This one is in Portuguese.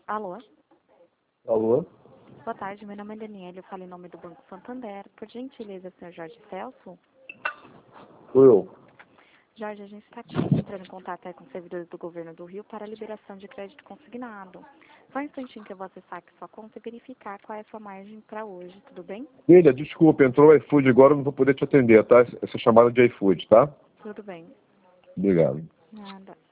Alô? Alô? Boa tarde, meu nome é Daniela, eu falo em nome do Banco Santander. Por gentileza, senhor Jorge Celso? Sou eu. Jorge, a gente está aqui entrando em contato aí com os servidores do governo do Rio para a liberação de crédito consignado. Só um instantinho que eu vou acessar aqui sua conta e verificar qual é a sua margem para hoje, tudo bem? Filha, desculpa, entrou o iFood agora, eu não vou poder te atender, tá? Essa chamada de iFood, tá? Tudo bem. Obrigado. Nada.